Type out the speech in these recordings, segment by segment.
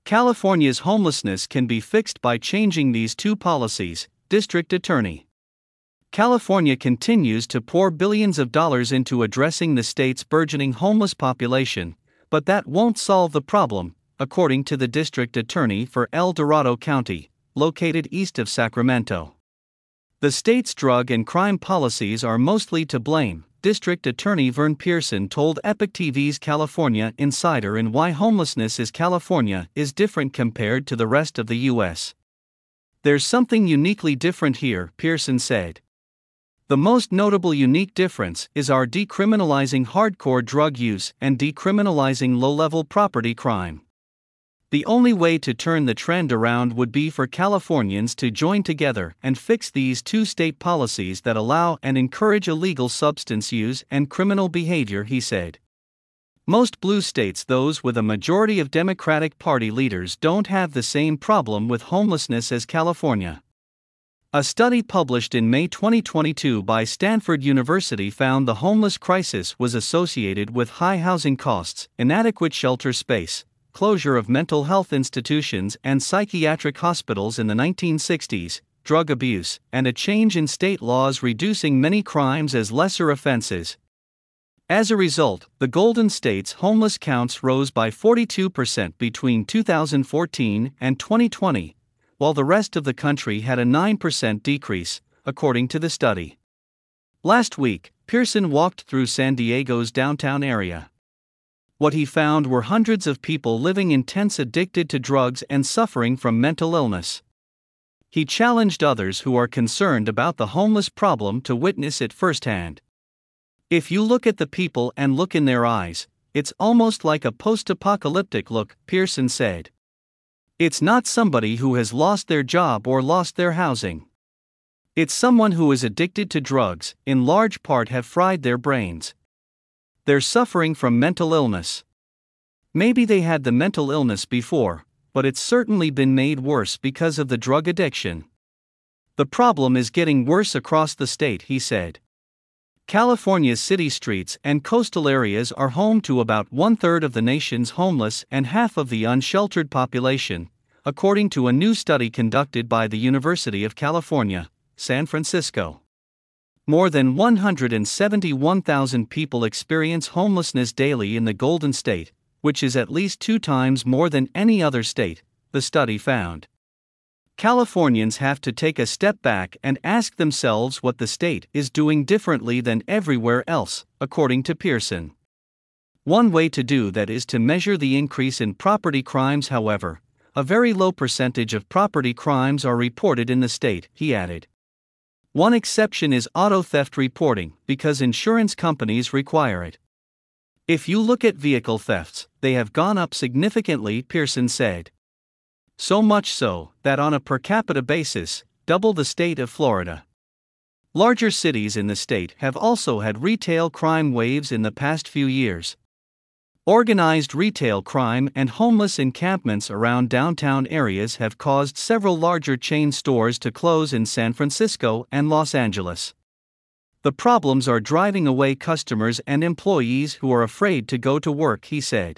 California's homelessness can be fixed by changing these two policies, District Attorney. California continues to pour billions of dollars into addressing the state's burgeoning homeless population, but that won't solve the problem, according to the District Attorney for El Dorado County, located east of Sacramento. The state's drug and crime policies are mostly to blame, District Attorney Vern Pearson told Epoch TV's California Insider, and why homelessness in California is different compared to the rest of the U.S. "There's something uniquely different here," Pearson said. "The most notable unique difference is our decriminalizing hardcore drug use and decriminalizing low-level property crime. The only way to turn the trend around would be for Californians to join together and fix these two state policies that allow and encourage illegal substance use and criminal behavior," he said. Most blue states, those with a majority of Democratic Party leaders, don't have the same problem with homelessness as California. A study published in May 2022 by Stanford University found the homeless crisis was associated with high housing costs, inadequate shelter space, closure of mental health institutions and psychiatric hospitals in the 1960s, drug abuse, and a change in state laws reducing many crimes as lesser offenses. As a result, the Golden State's homeless counts rose by 42% between 2014 and 2020, while the rest of the country had a 9% decrease, according to the study. Last week, Pearson walked through San Diego's downtown area. What he found were hundreds of people living intense, addicted to drugs and suffering from mental illness. He challenged others who are concerned about the homeless problem to witness it firsthand. "If you look at the people and look in their eyes, it's almost like a post-apocalyptic look," Pearson said. "It's not somebody who has lost their job or lost their housing. It's someone who is addicted to drugs, in large part have fried their brains. They're suffering from mental illness. Maybe they had the mental illness before, but it's certainly been made worse because of the drug addiction. The problem is getting worse across the state," he said. California's city streets and coastal areas are home to about one-third of the nation's homeless and half of the unsheltered population, according to a new study conducted by the University of California, San Francisco. More than 171,000 people experience homelessness daily in the Golden State, which is at least 2 times more than any other state, the study found. Californians have to take a step back and ask themselves what the state is doing differently than everywhere else, according to Pearson. One way to do that is to measure the increase in property crimes. However, a very low percentage of property crimes are reported in the state, he added. One exception is auto theft reporting, because insurance companies require it. "If you look at vehicle thefts, they have gone up significantly," Pearson said. "So much so, that on a per capita basis, double the state of Florida." Larger cities in the state have also had retail crime waves in the past few years. Organized retail crime and homeless encampments around downtown areas have caused several larger chain stores to close in San Francisco and Los Angeles. "The problems are driving away customers and employees who are afraid to go to work," he said.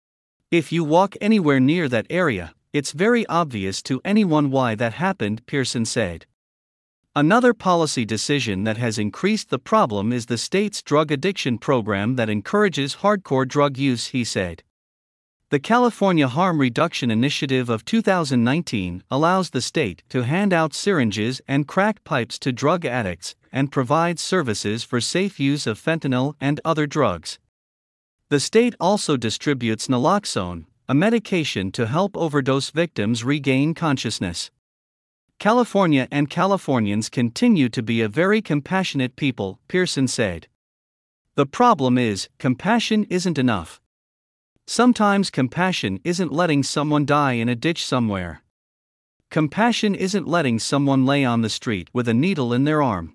"If you walk anywhere near that area, it's very obvious to anyone why that happened," Pearson said. Another policy decision that has increased the problem is the state's drug addiction program that encourages hardcore drug use, he said. The California Harm Reduction Initiative of 2019 allows the state to hand out syringes and crack pipes to drug addicts and provides services for safe use of fentanyl and other drugs. The state also distributes naloxone, a medication to help overdose victims regain consciousness. "California and Californians continue to be a very compassionate people," Pearson said. "The problem is, compassion isn't enough. Sometimes compassion isn't letting someone die in a ditch somewhere. Compassion isn't letting someone lay on the street with a needle in their arm.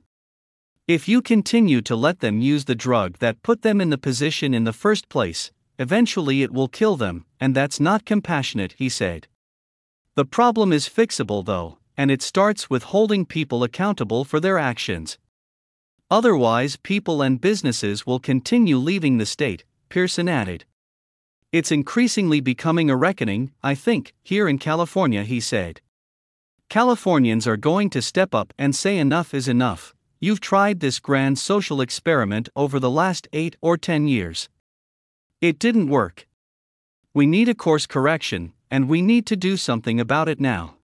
If you continue to let them use the drug that put them in the position in the first place, eventually it will kill them, and that's not compassionate," he said. "The problem is fixable though, and it starts with holding people accountable for their actions. Otherwise, people and businesses will continue leaving the state," Pearson added. It's increasingly becoming a reckoning, I think, here in California, he said. Californians are going to step up and say enough is enough. You've tried this grand social experiment over the last 8 or 10 years. It didn't work. We need a course correction, and we need to do something about it now.